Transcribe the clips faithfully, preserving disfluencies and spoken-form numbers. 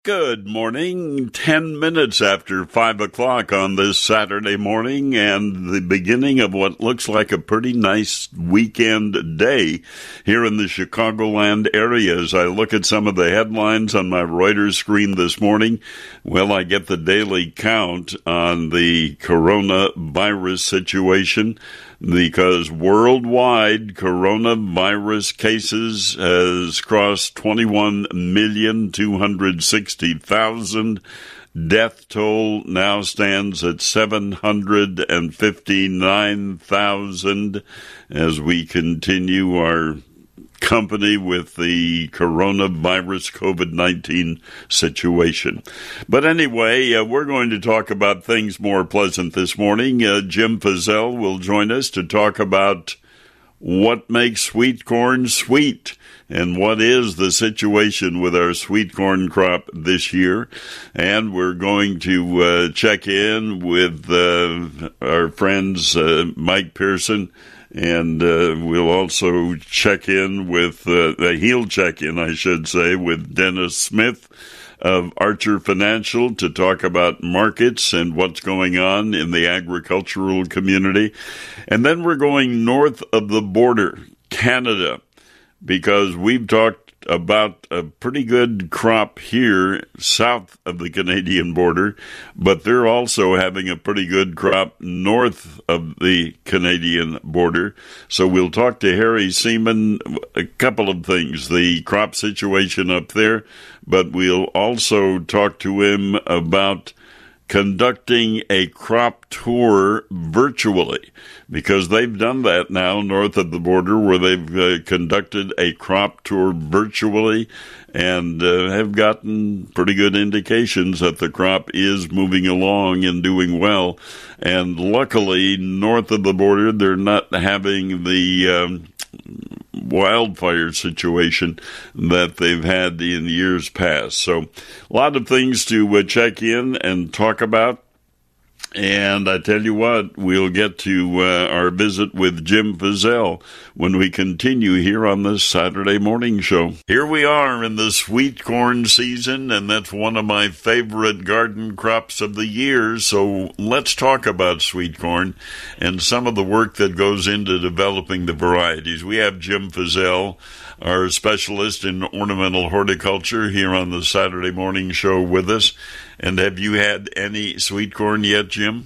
Good morning. Ten minutes after five o'clock on this Saturday morning, and the beginning of what looks like a pretty nice weekend day here in the Chicagoland area. As I look at some of the headlines on my Reuters screen this morning, well, I get the daily count on the coronavirus situation, because worldwide coronavirus cases has crossed twenty-one million two hundred sixty thousand. Death toll now stands at seven hundred fifty-nine thousand as we continue our company with the coronavirus COVID nineteen situation. But anyway, uh, we're going to talk about things more pleasant this morning. Uh, Jim Fizzell will join us to talk about what makes sweet corn sweet and what is the situation with our sweet corn crop this year. And we're going to uh, check in with uh, our friends uh, Mike Pearson. And uh, we'll also check in with, uh, he'll check in, I should say, with Dennis Smith of Archer Financial to talk about markets and what's going on in the agricultural community. And then we're going north of the border, Canada, because we've talked about a pretty good crop here south of the Canadian border, but they're also having a pretty good crop north of the Canadian border. So we'll talk to Harry Seaman, a couple of things, the crop situation up there, but we'll also talk to him about conducting a crop tour virtually, because they've done that now north of the border, where they've uh, conducted a crop tour virtually and uh, have gotten pretty good indications that the crop is moving along and doing well. And luckily, north of the border, they're not having the um, wildfire situation that they've had in years past. So a lot of things to uh, check in and talk about. And I tell you what, we'll get to uh, our visit with Jim Fizzell when we continue here on this Saturday morning show. Here we are in the sweet corn season, and that's one of my favorite garden crops of the year. So let's talk about sweet corn and some of the work that goes into developing the varieties. We have Jim Fizzell, our specialist in ornamental horticulture, here on the Saturday morning show with us. And have you had any sweet corn yet, Jim?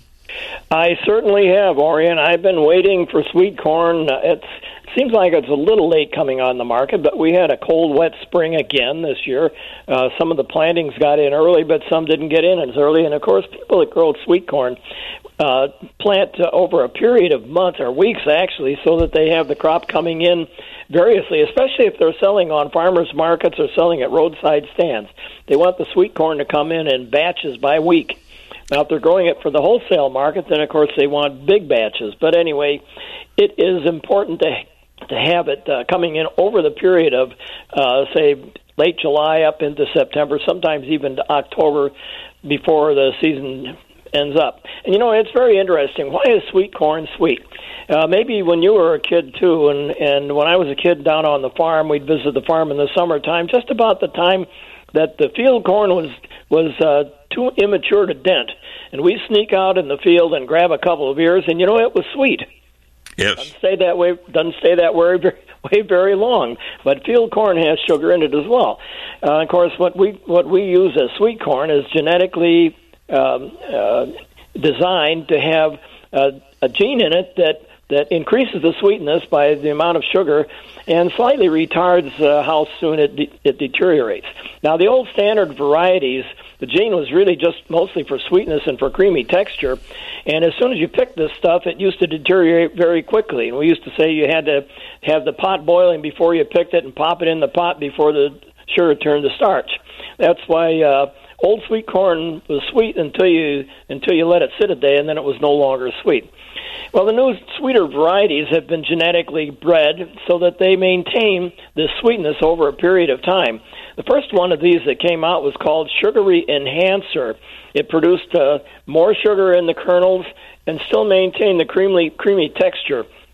I certainly have, Orion. I've been waiting for sweet corn. It's, it seems like it's a little late coming on the market, but we had a cold, wet spring again this year. Uh, some of the plantings got in early, but some didn't get in as early. And, of course, people that grow sweet corn uh, plant uh, over a period of months or weeks, actually, so that they have the crop coming in variously, especially if they're selling on farmers markets or selling at roadside stands. They want the sweet corn to come in in batches by week. Now, if they're growing it for the wholesale market, then, of course, they want big batches. But anyway, it is important to to have it uh, coming in over the period of, uh, say, late July up into September, sometimes even to October before the season ends up. And, you know, it's very interesting. Why is sweet corn sweet? Uh, maybe when you were a kid, too, and, and when I was a kid down on the farm, we'd visit the farm in the summertime, just about the time that the field corn was was uh, too immature to dent. And we sneak out in the field and grab a couple of ears, and, you know, it was sweet. Yes. Doesn't stay that way, doesn't stay that way very, way very long, but field corn has sugar in it as well. Uh, of course, what we what we use as sweet corn is genetically um, uh, designed to have uh, a gene in it that that increases the sweetness by the amount of sugar and slightly retards uh, how soon it de- it deteriorates. Now, the old standard varieties, the gene was really just mostly for sweetness and for creamy texture, and as soon as you picked this stuff, it used to deteriorate very quickly. And we used to say you had to have the pot boiling before you picked it and pop it in the pot before the sugar turned to starch. That's why uh, old sweet corn was sweet until you until you let it sit a day, and then it was no longer sweet. Well, the new sweeter varieties have been genetically bred so that they maintain this sweetness over a period of time. The first one of these that came out was called Sugary Enhancer. It produced uh, more sugar in the kernels and still maintained the creamy, creamy texture.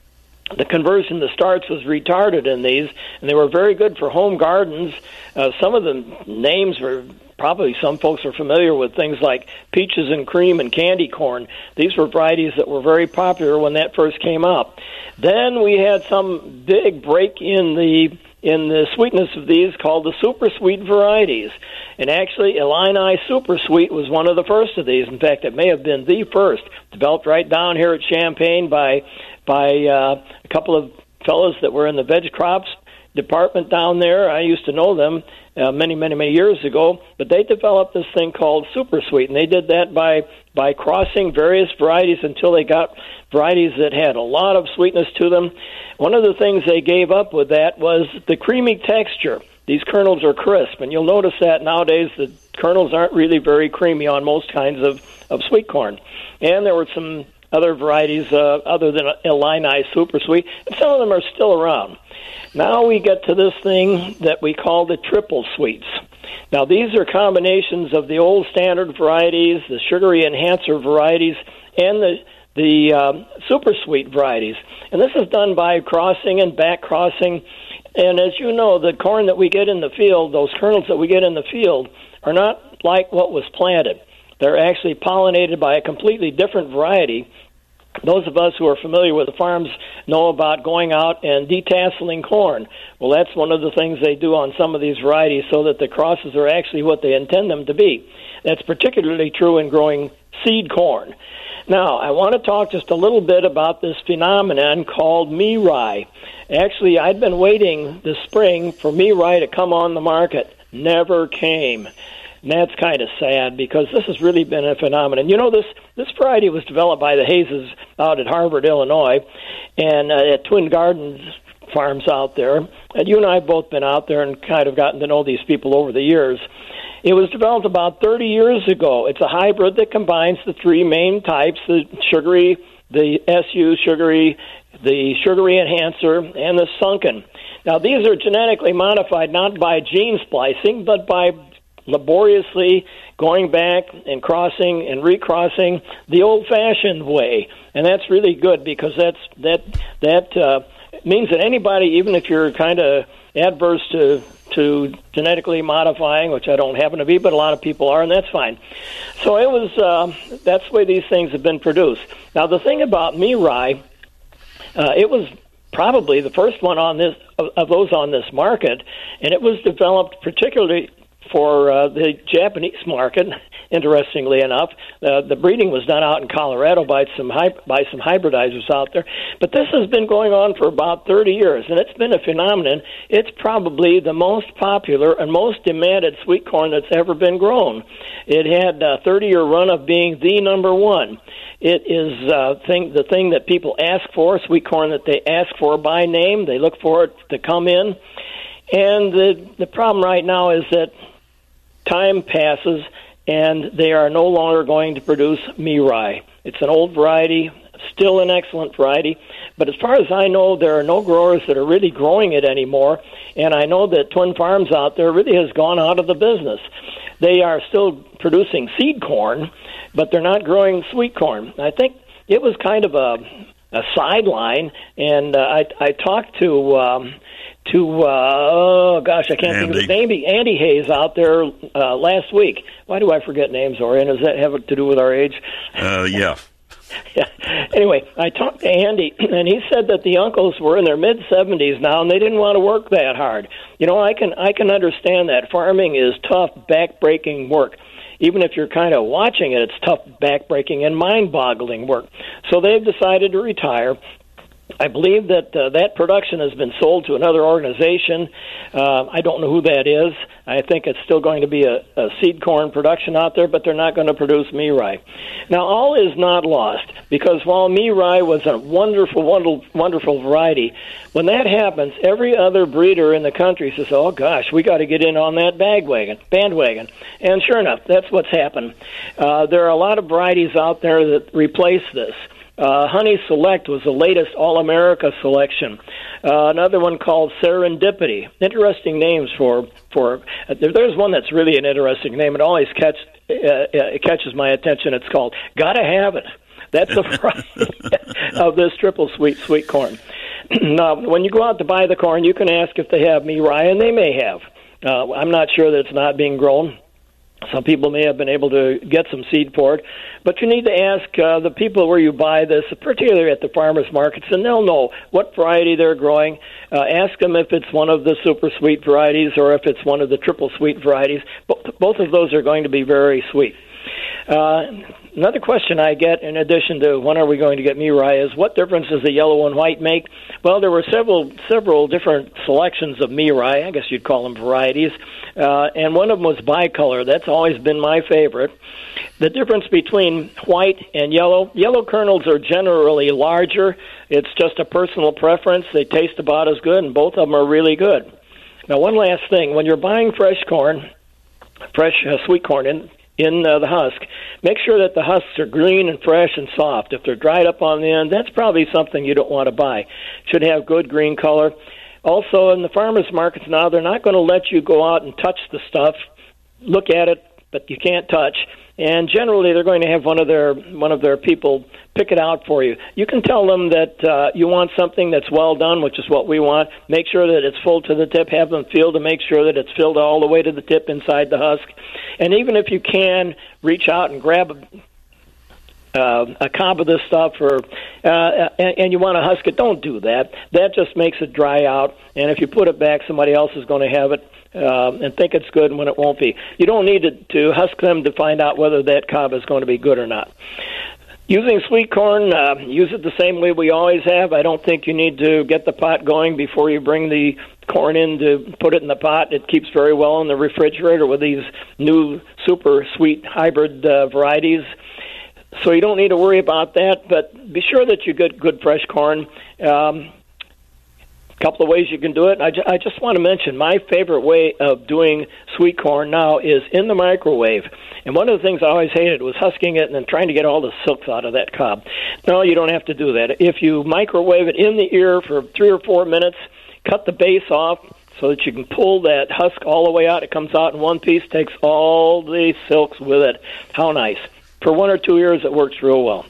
the conversion to starch was retarded in these, and they were very good for home gardens. Uh, some of the names were probably some folks are familiar with things like peaches and cream and candy corn. These were varieties that were very popular when that first came out. Then we had some big break in the in the sweetness of these called the super sweet varieties. And actually, Illini Super Sweet was one of the first of these. In fact, it may have been the first, developed right down here at Champaign by by uh, a couple of fellows that were in the veg crops department down there. I used to know them uh, many, many, many years ago, but they developed this thing called Super Sweet, and they did that by by crossing various varieties until they got varieties that had a lot of sweetness to them. One of the things they gave up with that was the creamy texture. These kernels are crisp, and you'll notice that nowadays the kernels aren't really very creamy on most kinds of, of sweet corn. And there were some other varieties uh, other than Illini Super Sweet, and some of them are still around. Now we get to this thing that we call the triple sweets. Now these are combinations of the old standard varieties, the sugary enhancer varieties, and the the um, super sweet varieties. And this is done by crossing and back crossing. And as you know, the corn that we get in the field, those kernels that we get in the field, are not like what was planted. They're actually pollinated by a completely different variety. Those of us who are familiar with the farms know about going out and detasseling corn. Well, that's one of the things they do on some of these varieties so that the crosses are actually what they intend them to be. That's particularly true in growing seed corn. Now, I want to talk just a little bit about this phenomenon called me rye. Actually, I'd been waiting this spring for me rye to come on the market. Never came. And that's kind of sad because this has really been a phenomenon. You know, this, this variety was developed by the Hayeses out at Harvard, Illinois, and uh, at Twin Gardens farms out there. And you and I have both been out there and kind of gotten to know these people over the years. It was developed about thirty years ago. It's a hybrid that combines the three main types, the sugary, the S U sugary, the sugary enhancer, and the sunken. Now, these are genetically modified not by gene splicing, but by laboriously going back and crossing and recrossing the old-fashioned way. And that's really good because that's that that uh, means that anybody, even if you're kind of adverse to to genetically modifying, which I don't happen to be, but a lot of people are, and that's fine. So it was uh, that's the way these things have been produced. Now, the thing about me rye, uh, it was probably the first one on this of, of those on this market, and it was developed particularly for uh, the Japanese market. Interestingly enough, uh, the breeding was done out in Colorado by some hy- by some hybridizers out there. But this has been going on for about thirty years, and it's been a phenomenon. It's probably the most popular and most demanded sweet corn that's ever been grown. It had a thirty-year run of being the number one. It is uh, thing, the thing that people ask for, sweet corn that they ask for by name. They look for it to come in. And the the problem right now is that time passes, and they are no longer going to produce me rye. It's an old variety, still an excellent variety, but as far as I know, there are no growers that are really growing it anymore, and I know that Twin Farms out there really has gone out of the business. They are still producing seed corn, but they're not growing sweet corn. I think it was kind of a, a sideline, and uh, I, I talked to... Um, to, uh, oh, gosh, I can't Andy. think of his name, Andy Hayes out there uh, last week. Why do I forget names, Orion? Does that have to do with our age? Uh, yeah. yeah. Anyway, I talked to Andy, and he said that the uncles were in their mid-seventies now, and they didn't want to work that hard. You know, I can I can understand that. Farming is tough, back-breaking work. Even if you're kind of watching it, it's tough, back-breaking, and mind-boggling work. So they've decided to retire. I believe that uh, that production has been sold to another organization. Uh, I don't know who that is. I think it's still going to be a, a seed corn production out there, but they're not going to produce me rye. Now, all is not lost, because while me rye was a wonderful, wonderful, wonderful variety, when that happens, every other breeder in the country says, oh, gosh, we got to get in on that bagwagon, bandwagon. And sure enough, that's what's happened. Uh, there are a lot of varieties out there that replace this. Uh, Honey Select was the latest All-America selection. Uh, another one called Serendipity. Interesting names for for. Uh, there, there's one that's really an interesting name. It always catch uh, it catches my attention. It's called Gotta Have It. That's the variety of this triple sweet sweet corn. Now, when you go out to buy the corn, you can ask if they have Mirai, and they may have. Uh, I'm not sure that it's not being grown. Some people may have been able to get some seed for it, but you need to ask uh, the people where you buy this, particularly at the farmers markets, and they'll know what variety they're growing. Uh, ask them if it's one of the super sweet varieties or if it's one of the triple sweet varieties. Both, both of those are going to be very sweet. Uh, another question I get, in addition to when are we going to get Mirai, is what difference does the yellow and white make? Well, there were several several different selections of Mirai. I guess you'd call them varieties. Uh, and one of them was bicolor. That's always been my favorite. The difference between white and yellow, yellow kernels are generally larger. It's just a personal preference. They taste about as good, and both of them are really good. Now, one last thing. When you're buying fresh corn, fresh uh, sweet corn in, in uh, the husk, make sure that the husks are green and fresh and soft. If they're dried up on the end, that's probably something you don't want to buy. It should have good green color. Also, in the farmers markets now, they're not going to let you go out and touch the stuff, look at it, but you can't touch. And generally, they're going to have one of their one of their people pick it out for you. You can tell them that uh, you want something that's well done, which is what we want. Make sure that it's full to the tip. Have them feel to make sure that it's filled all the way to the tip inside the husk. And even if you can, reach out and grab a Uh, a cob of this stuff, or uh, and, and you want to husk it, don't do that. That just makes it dry out, and if you put it back, somebody else is going to have it uh, and think it's good when it won't be. You don't need to, to husk them to find out whether that cob is going to be good or not. Using sweet corn, uh, use it the same way we always have. I don't think you need to get the pot going before you bring the corn in to put it in the pot. It keeps very well in the refrigerator with these new super sweet hybrid uh, varieties. So you don't need to worry about that, but be sure that you get good fresh corn. Um, a couple of ways you can do it. I, ju- I just want to mention my favorite way of doing sweet corn now is in the microwave. And one of the things I always hated was husking it and then trying to get all the silks out of that cob. No, you don't have to do that. If you microwave it in the ear for three or four minutes, cut the base off so that you can pull that husk all the way out. It comes out in one piece, takes all the silks with it. How nice. For one or two years, it works real well.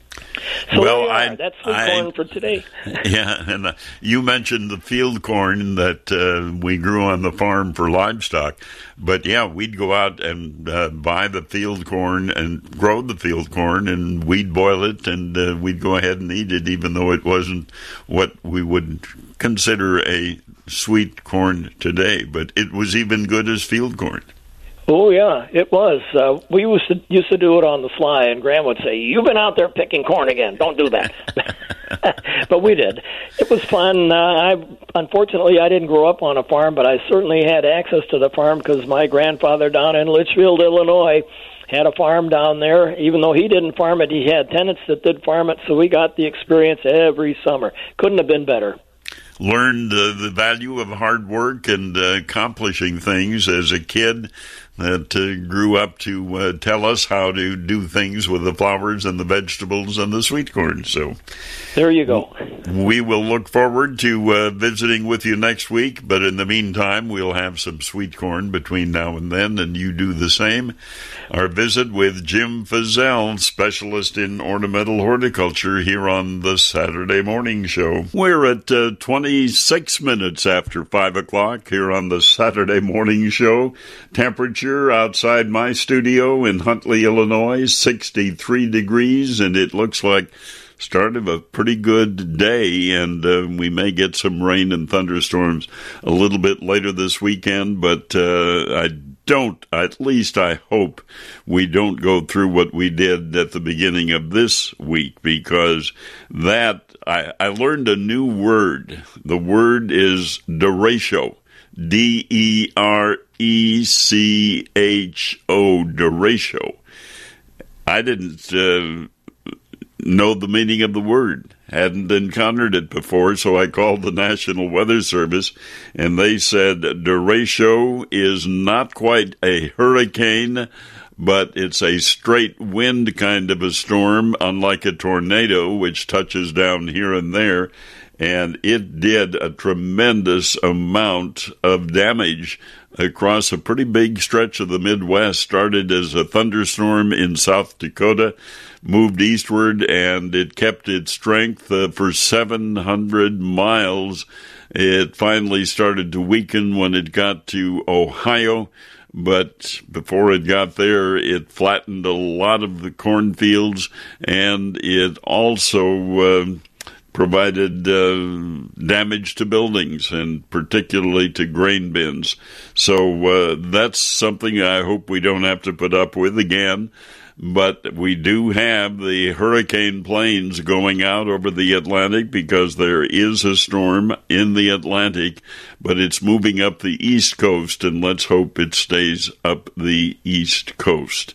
So well, I, that's sweet I, corn for today. Yeah, and uh, you mentioned the field corn that uh, we grew on the farm for livestock. But, yeah, we'd go out and uh, buy the field corn and grow the field corn, and we'd boil it, and uh, we'd go ahead and eat it, even though it wasn't what we would consider a sweet corn today. But it was even good as field corn. Oh, yeah, it was. Uh, we used to, used to do it on the sly, and Graham would say, "You've been out there picking corn again. Don't do that." But we did. It was fun. Uh, I Unfortunately, I didn't grow up on a farm, but I certainly had access to the farm because my grandfather down in Litchfield, Illinois, had a farm down there. Even though he didn't farm it, he had tenants that did farm it, so we got the experience every summer. Couldn't have been better. Learned uh, the value of hard work and uh, accomplishing things as a kid that uh, grew up to uh, tell us how to do things with the flowers and the vegetables and the sweet corn. So there you go. We will look forward to uh, visiting with you next week, but in the meantime, we'll have some sweet corn between now and then, and you do the same. Our visit with Jim Fizzell, specialist in ornamental horticulture, here on the Saturday Morning Show. We're at uh, twenty-six minutes after five o'clock here on the Saturday Morning Show. Temperature outside my studio in Huntley, Illinois, sixty-three degrees, and it looks like start of a pretty good day, and uh, we may get some rain and thunderstorms a little bit later this weekend, but uh, I don't, at least I hope we don't go through what we did at the beginning of this week, because that, I, I learned a new word. The word is derecho. D E R E C H O, derecho. I didn't uh, know the meaning of the word, hadn't encountered it before, so I called the National Weather Service, and they said derecho is not quite a hurricane, but it's a straight wind kind of a storm, unlike a tornado, which touches down here and there. And it did a tremendous amount of damage across a pretty big stretch of the Midwest. Started as a thunderstorm in South Dakota, moved eastward, and it kept its strength uh, for seven hundred miles. It finally started to weaken when it got to Ohio, but before it got there, it flattened a lot of the cornfields, and it also uh, provided uh, damage to buildings, and particularly to grain bins. So uh, that's something I hope we don't have to put up with again. But we do have the hurricane planes going out over the Atlantic because there is a storm in the Atlantic, but it's moving up the East Coast, and let's hope it stays up the East Coast.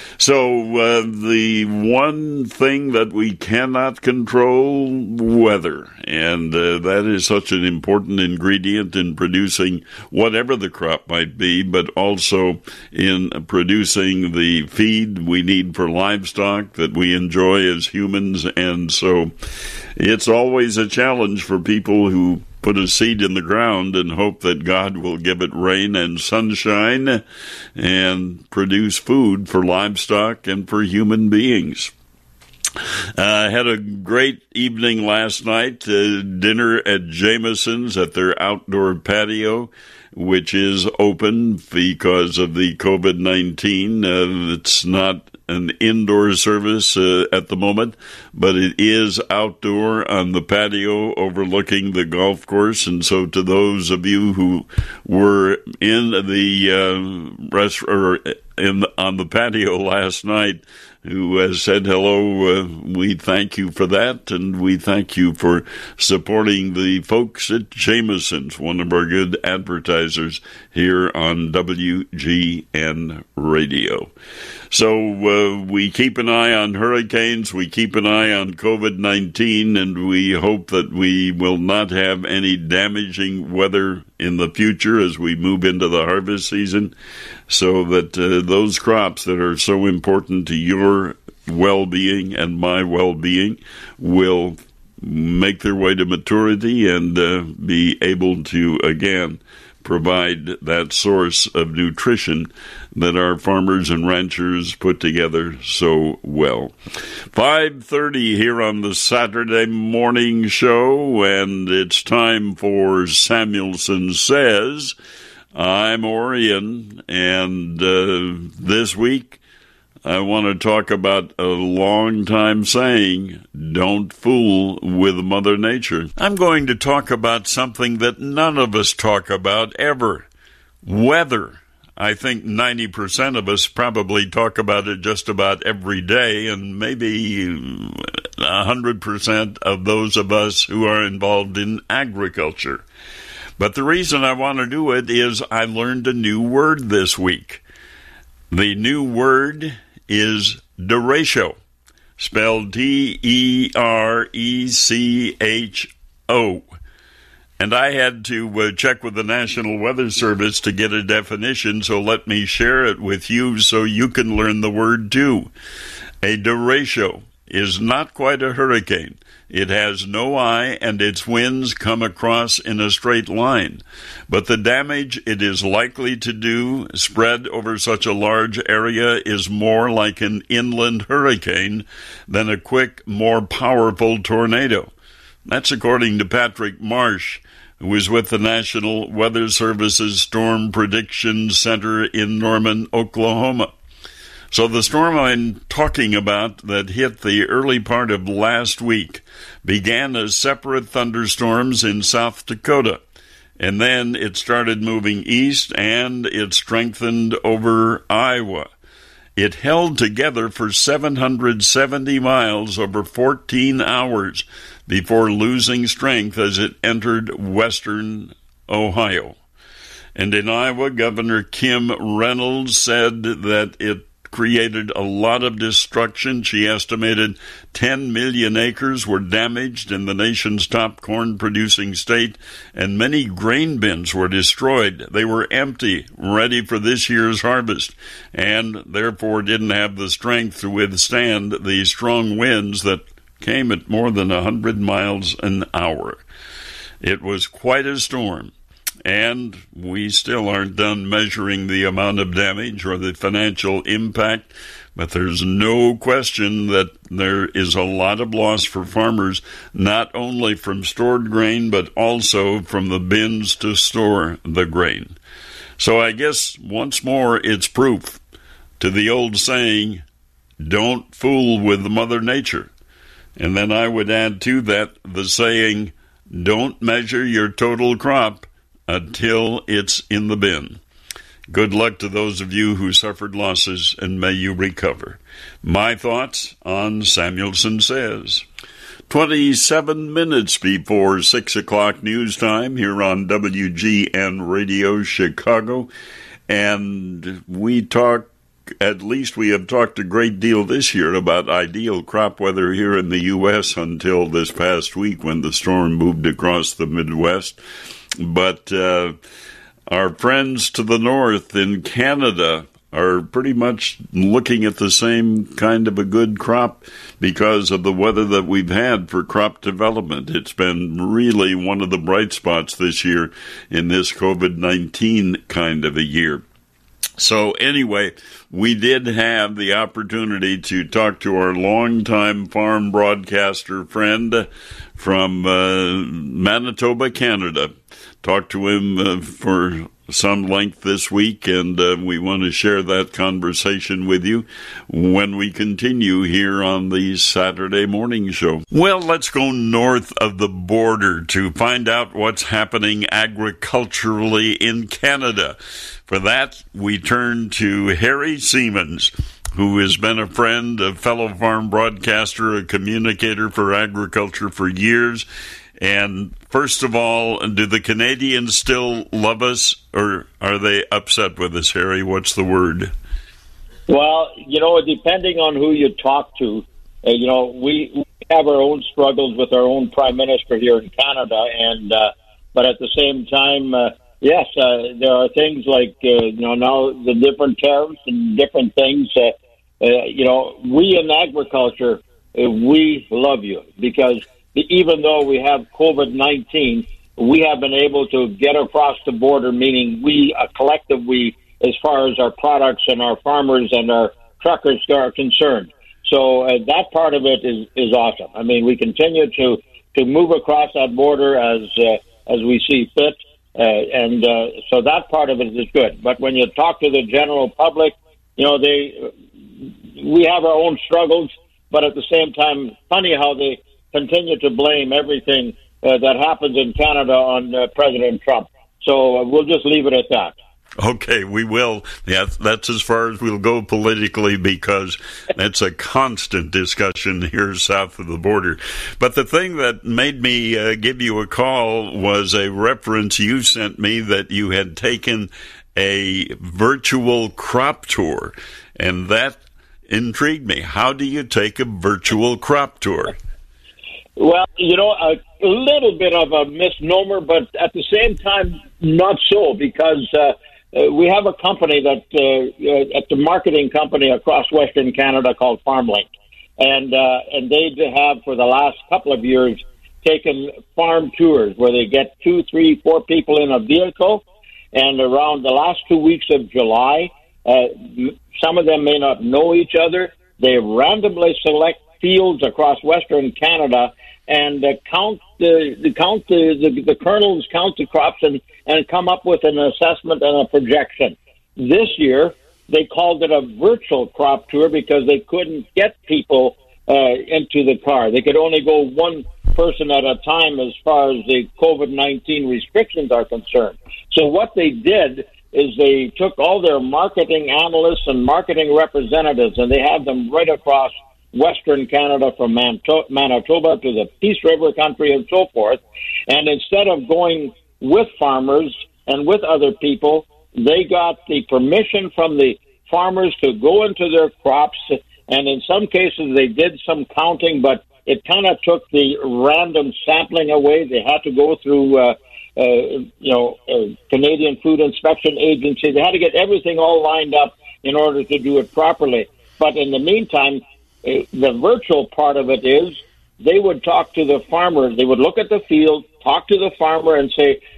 So uh, the one thing that we cannot control, weather, and uh, that is such an important ingredient in producing whatever the crop might be, but also in producing the feed we need for livestock that we enjoy as humans. And so it's always a challenge for people who put a seed in the ground and hope that God will give it rain and sunshine and produce food for livestock and for human beings. I uh, had a great evening last night, uh, dinner at Jameson's at their outdoor patio, which is open because of the covid nineteen. Uh, it's not an indoor service uh, at the moment, but it is outdoor on the patio overlooking the golf course. And so to those of you who were in the uh, rest or in on the patio last night, who has said hello, uh, we thank you for that, and we thank you for supporting the folks at Jameson's, one of our good advertisers here on W G N Radio. So uh, we keep an eye on hurricanes, we keep an eye on covid nineteen, and we hope that we will not have any damaging weather in the future as we move into the harvest season, so that uh, those crops that are so important to your well-being and my well-being will make their way to maturity and uh, be able to, again, provide that source of nutrition that our farmers and ranchers put together so well. five thirty here on the Saturday morning show, and it's time for Samuelson Says. I'm Orion, and uh, this week I want to talk about a long-time saying, don't fool with Mother Nature. I'm going to talk about something that none of us talk about ever, weather. I think ninety percent of us probably talk about it just about every day, and maybe one hundred percent of those of us who are involved in agriculture. But the reason I want to do it is I learned a new word this week. The new word is derecho, spelled T E R E C H O. And I had to uh, check with the National Weather Service to get a definition, so let me share it with you so you can learn the word too. A derecho is not quite a hurricane. It has no eye, and its winds come across in a straight line. But the damage it is likely to do, spread over such a large area, is more like an inland hurricane than a quick, more powerful tornado. That's according to Patrick Marsh, who is with the National Weather Service's Storm Prediction Center in Norman, Oklahoma. So the storm I'm talking about that hit the early part of last week began as separate thunderstorms in South Dakota, and then it started moving east and it strengthened over Iowa. It held together for seven hundred seventy miles over fourteen hours before losing strength as it entered western Ohio. And in Iowa, Governor Kim Reynolds said that it created a lot of destruction. She estimated ten million acres were damaged in the nation's top corn-producing state, and many grain bins were destroyed. They were empty, ready for this year's harvest, and therefore didn't have the strength to withstand the strong winds that came at more than one hundred miles an hour. It was quite a storm. and we still aren't done measuring the amount of damage or the financial impact. But there's no question that there is a lot of loss for farmers, not only from stored grain, but also from the bins to store the grain. So I guess once more it's proof to the old saying, don't fool with Mother Nature. And then I would add to that the saying, don't measure your total crop until it's in the bin. Good luck to those of you who suffered losses, and may you recover. My thoughts on Samuelson Says. twenty-seven minutes before six o'clock news time here on W G N Radio Chicago. And we talk, at least we have talked a great deal this year about ideal crop weather here in the U S until this past week when the storm moved across the Midwest. But uh, our friends to the north in Canada are pretty much looking at the same kind of a good crop because of the weather that we've had for crop development. It's been really one of the bright spots this year in this COVID nineteen kind of a year. So anyway, we did have the opportunity to talk to our longtime farm broadcaster friend from uh, Manitoba, Canada. Talked to him uh, for some length this week, and uh, we want to share that conversation with you when we continue here on the Saturday morning show. Well, let's go north of the border to find out what's happening agriculturally in Canada. For that, we turn to Harry Siemens, who has been a friend, a fellow farm broadcaster, a communicator for agriculture for years. And first of all, do the Canadians still love us, or are they upset with us, Harry? What's the word? Well, you know, depending on who you talk to, uh, you know, we, we have our own struggles with our own prime minister here in Canada, and uh, but at the same time, uh, yes, uh, there are things like uh, you know now the different tariffs and different things. Uh, uh, you know, we in agriculture, uh, we love you because even though we have COVID nineteen, we have been able to get across the border, meaning we, a collective we, as far as our products and our farmers and our truckers are concerned. So uh, that part of it is, is awesome. I mean, we continue to, to move across that border as uh, as we see fit, uh, and uh, so that part of it is good. But when you talk to the general public, you know, they we have our own struggles, but at the same time, funny how they continue to blame everything uh, that happens in Canada on uh, President Trump. So uh, we'll just leave it at that. Okay, we will. Yeah, that's as far as we'll go politically because that's a constant discussion here south of the border. But the thing that made me uh, give you a call was a reference you sent me that you had taken a virtual crop tour, and that intrigued me. How do you take a virtual crop tour? Well, you know, a, a little bit of a misnomer, but at the same time, not so, because uh, uh, we have a company that, uh, uh, at the marketing company across Western Canada called FarmLink, and uh, and they have for the last couple of years taken farm tours where they get two, three, four people in a vehicle, and around the last two weeks of July, uh, some of them may not know each other. They randomly select fields across Western Canada and uh, count the, the count the, the the kernels, count the crops, and, and come up with an assessment and a projection. This year, they called it a virtual crop tour because they couldn't get people uh, into the car. They could only go one person at a time as far as the COVID nineteen restrictions are concerned. So what they did is they took all their marketing analysts and marketing representatives, and they had them right across Western Canada from Manitoba to the Peace River country and so forth. And instead of going with farmers and with other people, they got the permission from the farmers to go into their crops. And in some cases, they did some counting, but it kind of took the random sampling away. They had to go through, uh, uh, you know, uh, Canadian Food Inspection Agency. They had to get everything all lined up in order to do it properly. But in the meantime, the virtual part of it is they would talk to the farmers. They would look at the field, talk to the farmer, and say,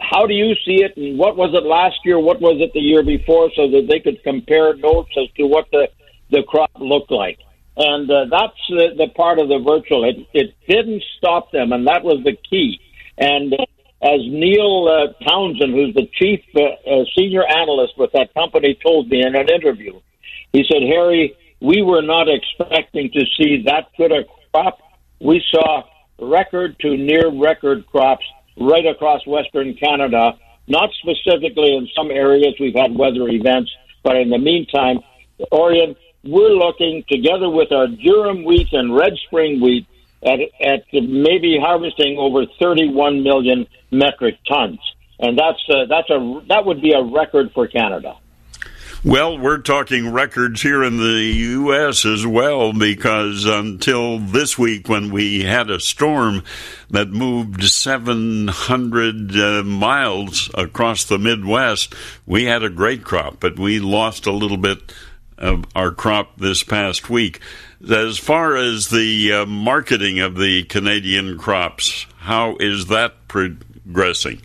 how do you see it, and what was it last year, what was it the year before, so that they could compare notes as to what the, the crop looked like. And uh, that's the, the part of the virtual. It, it didn't stop them, and that was the key. And uh, as Neil uh, Townsend, who's the chief uh, uh, senior analyst with that company, told me in an interview, he said, Harry, we were not expecting to see that good a crop. We saw record to near record crops right across Western Canada, not specifically in some areas we've had weather events, but in the meantime, Orion, we're looking, together with our durum wheat and red spring wheat, at, at maybe harvesting over thirty-one million metric tons. And that's uh, that's a that would be a record for Canada. Well, we're talking records here in the U S as well, because until this week, when we had a storm that moved seven hundred uh, miles across the Midwest, we had a great crop, but we lost a little bit of our crop this past week. As far as the uh, marketing of the Canadian crops, how is that progressing?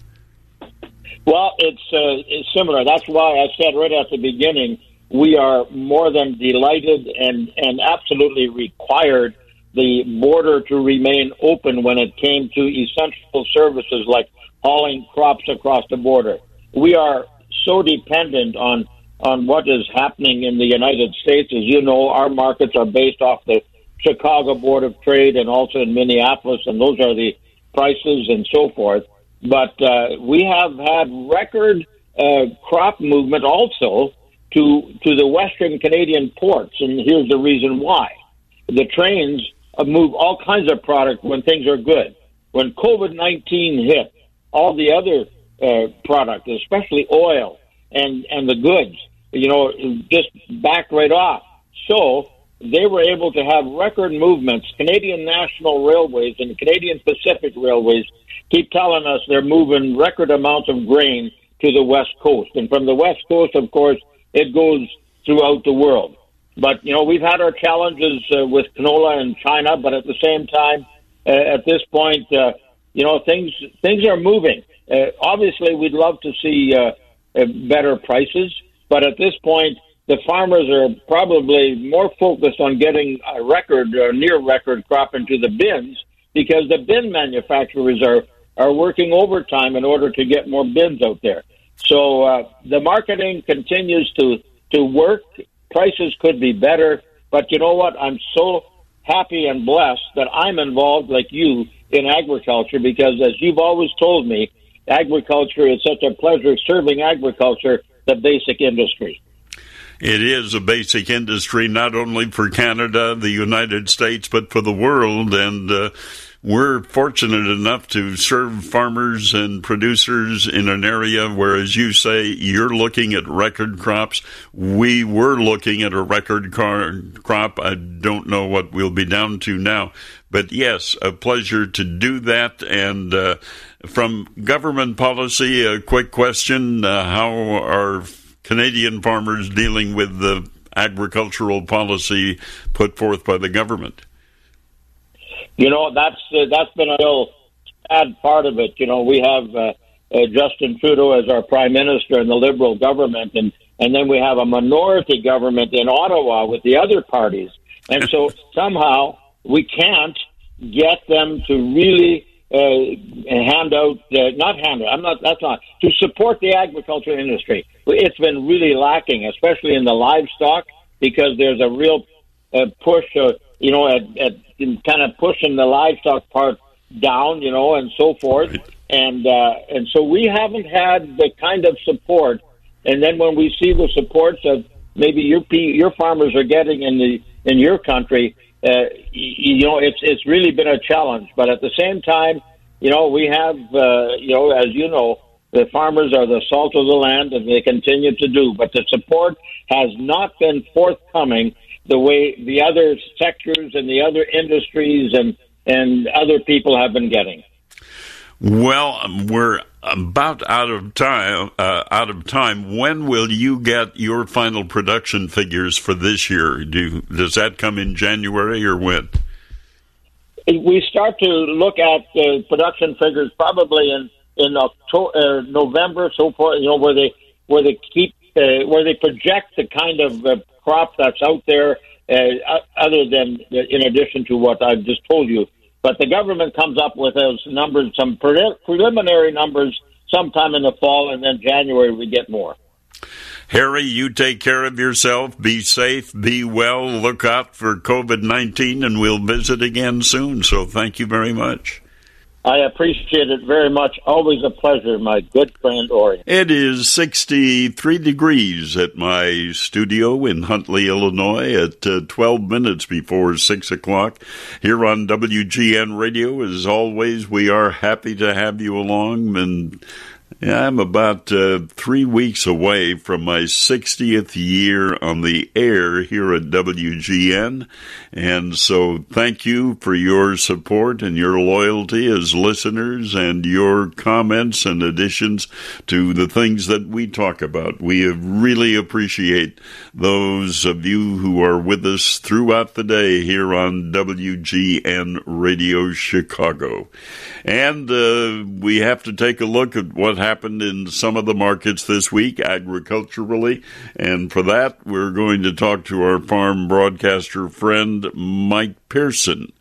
Well, it's, uh, it's similar. That's why I said right at the beginning, we are more than delighted and, and absolutely required the border to remain open when it came to essential services like hauling crops across the border. We are so dependent on, on what is happening in the United States. As you know, our markets are based off the Chicago Board of Trade and also in Minneapolis, and those are the prices and so forth. But uh, we have had record uh, crop movement also to to the Western Canadian ports, and here's the reason why. The trains move all kinds of product when things are good. When COVID nineteen hit, all the other uh, product, especially oil and, and the goods, you know, just backed right off. So they were able to have record movements. Canadian National Railways and Canadian Pacific Railways keep telling us they're moving record amounts of grain to the West Coast. And from the West Coast, of course, it goes throughout the world. But, you know, we've had our challenges uh, with canola in China, but at the same time, uh, at this point, uh, you know, things things are moving. Uh, obviously, we'd love to see uh, uh, better prices, but at this point, the farmers are probably more focused on getting a record or near record crop into the bins, because the bin manufacturers are, are working overtime in order to get more bins out there. So uh, the marketing continues to, to work. Prices could be better, but you know what? I'm so happy and blessed that I'm involved, like you, in agriculture, because as you've always told me, agriculture is such a pleasure. Serving agriculture, the basic industry. It is a basic industry, not only for Canada, the United States, but for the world. And uh, we're fortunate enough to serve farmers and producers in an area where, as you say, you're looking at record crops. We were looking at a record car- crop. I don't know what we'll be down to now. But yes, a pleasure to do that. And uh, from government policy, a quick question. Uh, how are Canadian farmers dealing with the agricultural policy put forth by the government? You know, that's uh, that's been a real sad part of it. You know, we have uh, uh, Justin Trudeau as our prime minister in the Liberal government, and, and then we have a minority government in Ottawa with the other parties. And so somehow we can't get them to really uh, hand out, uh, not hand out, I'm not, that's not, to support the agriculture industry. It's been really lacking, especially in the livestock, because there's a real uh, push, uh, you know, at, at kind of pushing the livestock part down, you know, and so forth. And uh, and so we haven't had the kind of support. And then when we see the supports that maybe your your farmers are getting in the in your country, uh, you know, it's it's really been a challenge. But at the same time, you know, we have, uh, you know, as you know, the farmers are the salt of the land, and they continue to do. But the support has not been forthcoming the way the other sectors and the other industries and, and other people have been getting. Well, we're about out of time. Uh, out of time. When will you get your final production figures for this year? Do does that come in January or when? We start to look at uh, production figures probably in. in October, uh, November, so forth. You know, where they where they keep uh, where they project the kind of uh, crop that's out there, uh, other than in addition to what I've just told you. But the government comes up with those numbers, some pre- preliminary numbers, sometime in the fall, and then January we get more. Harry, you take care of yourself. Be safe, be well, look out for covid nineteen, and we'll visit again soon. So thank you very much. I appreciate it very much. Always a pleasure, my good friend Orion. It is sixty-three degrees at my studio in Huntley, Illinois at uh, twelve minutes before six o'clock. Here on W G N Radio, as always, we are happy to have you along. And yeah, I'm about uh, three weeks away from my sixtieth year on the air here at W G N. And so thank you for your support and your loyalty as listeners and your comments and additions to the things that we talk about. We really appreciate those of you who are with us throughout the day here on W G N Radio Chicago. And uh, we have to take a look at what happened in some of the markets this week agriculturally. And for that, we're going to talk to our farm broadcaster friend, Mike Pearson.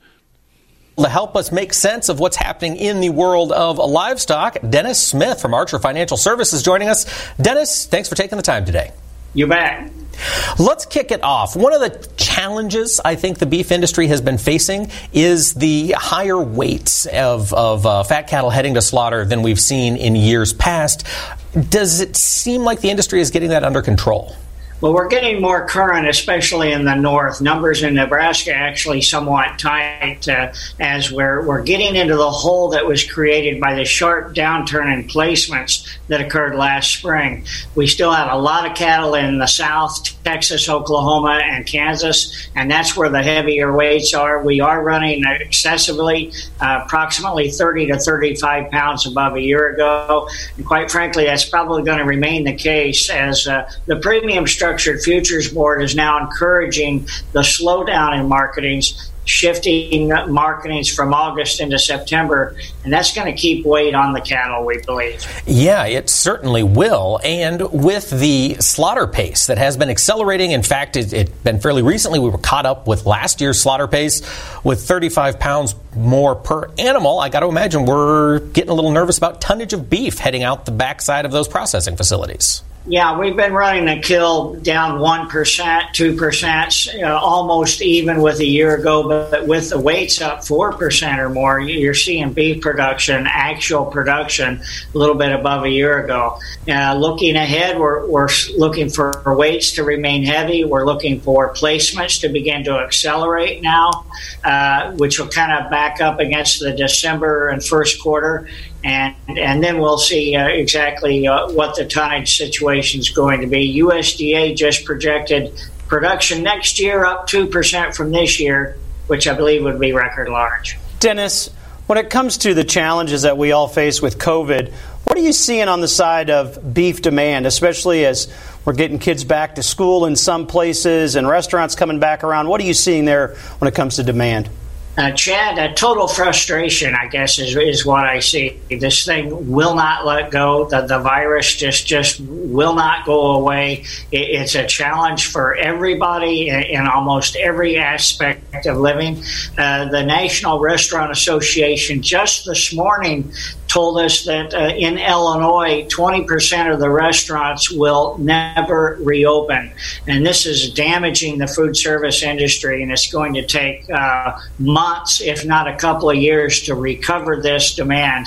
To help us make sense of what's happening in the world of livestock, Dennis Smith from Archer Financial Services joining us. Dennis, thanks for taking the time today. You bet. Let's kick it off. One of the challenges I think the beef industry has been facing is the higher weights of, of uh, fat cattle heading to slaughter than we've seen in years past. Does it seem like the industry is getting that under control? Well, we're getting more current, especially in the north. Numbers in Nebraska actually somewhat tight uh, as we're we're getting into the hole that was created by the sharp downturn in placements that occurred last spring. We still have a lot of cattle in the south, Texas, Oklahoma, and Kansas, and that's where the heavier weights are. We are running excessively, uh, approximately thirty to thirty-five pounds above a year ago. And quite frankly, that's probably going to remain the case as uh, the premium structure Structured Futures Board is now encouraging the slowdown in marketings, shifting marketings from August into September, and that's going to keep weight on the cattle, we believe. Yeah, it certainly will. And with the slaughter pace that has been accelerating, in fact, it's it been fairly recently, we were caught up with last year's slaughter pace with thirty-five pounds more per animal. I got to imagine we're getting a little nervous about tonnage of beef heading out the backside of those processing facilities. Yeah, we've been running the kill down one percent, two percent, uh, almost even with a year ago, but with the weights up four percent or more, you're seeing beef production, actual production, a little bit above a year ago. Uh, looking ahead, we're, we're looking for weights to remain heavy. We're looking for placements to begin to accelerate now, uh, which will kind of back up against the December and first quarter. And and then we'll see uh, exactly uh, what the tonnage situation is going to be. U S D A just projected production next year up two percent from this year, which I believe would be record large. Dennis, when it comes to the challenges that we all face with COVID, what are you seeing on the side of beef demand, especially as we're getting kids back to school in some places and restaurants coming back around? What are you seeing there when it comes to demand? Uh, Chad, a total frustration, I guess, is is what I see. This thing will not let go. The, the virus just, just will not go away. It, it's a challenge for everybody in, in almost every aspect of living. Uh, the National Restaurant Association just this morning told us that uh, in Illinois, twenty percent of the restaurants will never reopen. And this is damaging the food service industry, and it's going to take uh, months, if not a couple of years, to recover this demand.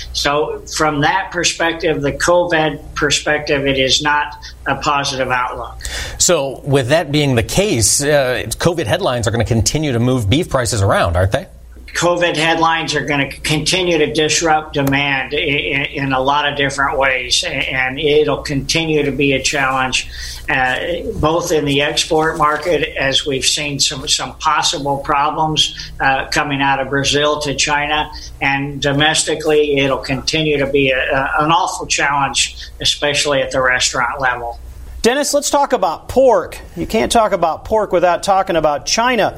So from that perspective, the COVID perspective, it is not a positive outlook. So with that being the case, uh, COVID headlines are going to continue to move beef prices around, aren't they? COVID headlines are going to continue to disrupt demand in, in a lot of different ways, and it'll continue to be a challenge, uh, both in the export market, as we've seen some, some possible problems uh, coming out of Brazil to China, and domestically, it'll continue to be a, a, an awful challenge, especially at the restaurant level. Dennis, let's talk about pork. You can't talk about pork without talking about China.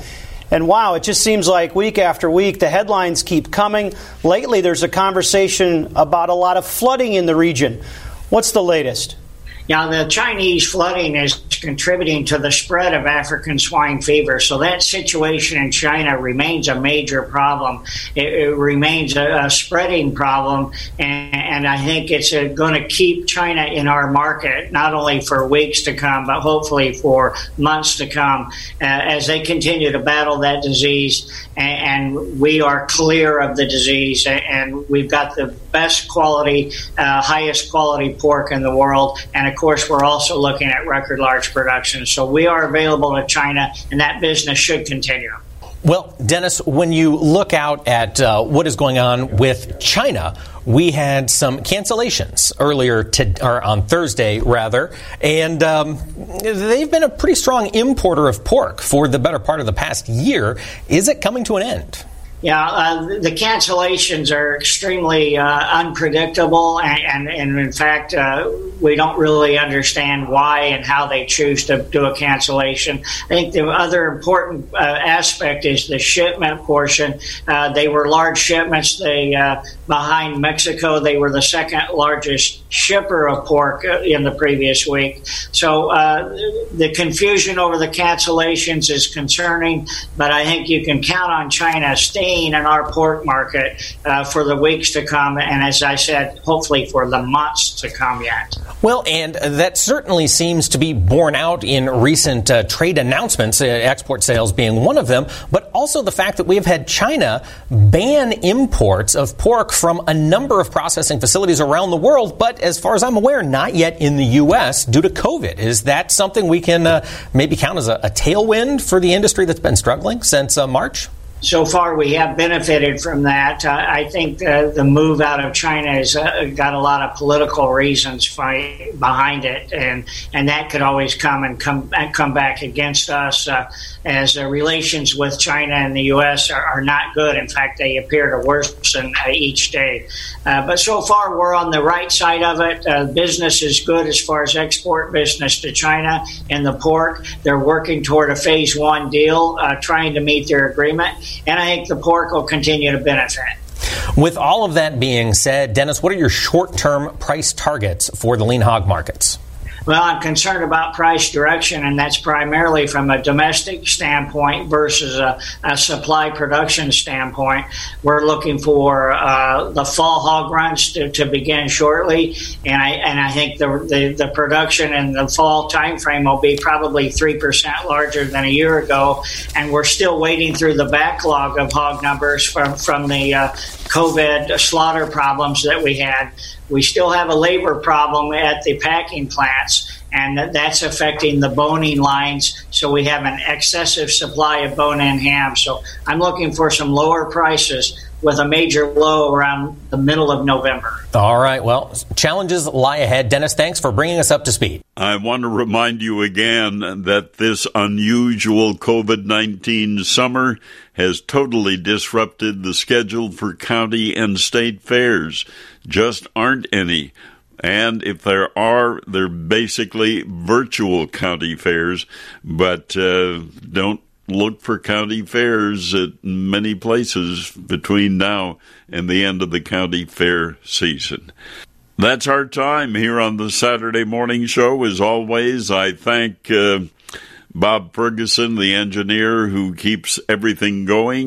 And wow, it just seems like week after week, the headlines keep coming. Lately, there's a conversation about a lot of flooding in the region. What's the latest? Now, the Chinese flooding is contributing to the spread of African swine fever. So that situation in China remains a major problem. It, it remains a, a spreading problem. And, and I think it's going to keep China in our market, not only for weeks to come, but hopefully for months to come, uh, as they continue to battle that disease. And, and we are clear of the disease. And we've got the best quality, uh, highest quality pork in the world. And of course, we're also looking at record large production. So we are available to China, and that business should continue. Well, Dennis, when you look out at uh, what is going on with China, we had some cancellations earlier to, or on Thursday, rather, and um, they've been a pretty strong importer of pork for the better part of the past year. Is it coming to an end? Yeah, uh, the cancellations are extremely uh, unpredictable, and, and, and in fact, uh, we don't really understand why and how they choose to do a cancellation. I think the other important uh, aspect is the shipment portion. Uh, they were large shipments. They uh, behind Mexico, they were the second largest shipper of pork in the previous week. So uh, the confusion over the cancellations is concerning, but I think you can count on China staying in our pork market uh, for the weeks to come, and as I said, hopefully for the months to come yet. Well, and that certainly seems to be borne out in recent uh, trade announcements, uh, export sales being one of them, but also the fact that we have had China ban imports of pork from a number of processing facilities around the world, but as far as I'm aware, not yet in the U S due to COVID. Is that something we can uh, maybe count as a, a tailwind for the industry that's been struggling since uh, March? So far, we have benefited from that. Uh, I think uh, the move out of China has uh, got a lot of political reasons fi- behind it, and and that could always come and come and come back against us, uh, as uh, relations with China and the U S are, are not good. In fact, they appear to worsen uh, each day. Uh, but so far, we're on the right side of it. Uh, business is good as far as export business to China and the pork. They're working toward a phase one deal, uh, trying to meet their agreement. And I think the pork will continue to benefit. With all of that being said, Dennis, what are your short-term price targets for the lean hog markets? Well, I'm concerned about price direction, and that's primarily from a domestic standpoint versus a, a supply production standpoint. We're looking for uh, the fall hog runs to, to begin shortly, and I and I think the, the, the production in the fall timeframe will be probably three percent larger than a year ago, and we're still waiting through the backlog of hog numbers from, from the uh, COVID slaughter problems that we had. We still have a labor problem at the packing plants, and that's affecting the boning lines. So we have an excessive supply of bone-in ham. So I'm looking for some lower prices with a major low around the middle of November. All right. Well, challenges lie ahead. Dennis, thanks for bringing us up to speed. I want to remind you again that this unusual COVID nineteen summer has totally disrupted the schedule for county and state fairs. Just aren't any. And if there are, they're basically virtual county fairs, but uh, don't look for county fairs at many places between now and the end of the county fair season. That's our time here on the Saturday Morning Show. As always, I thank uh, Bob Ferguson, the engineer who keeps everything going.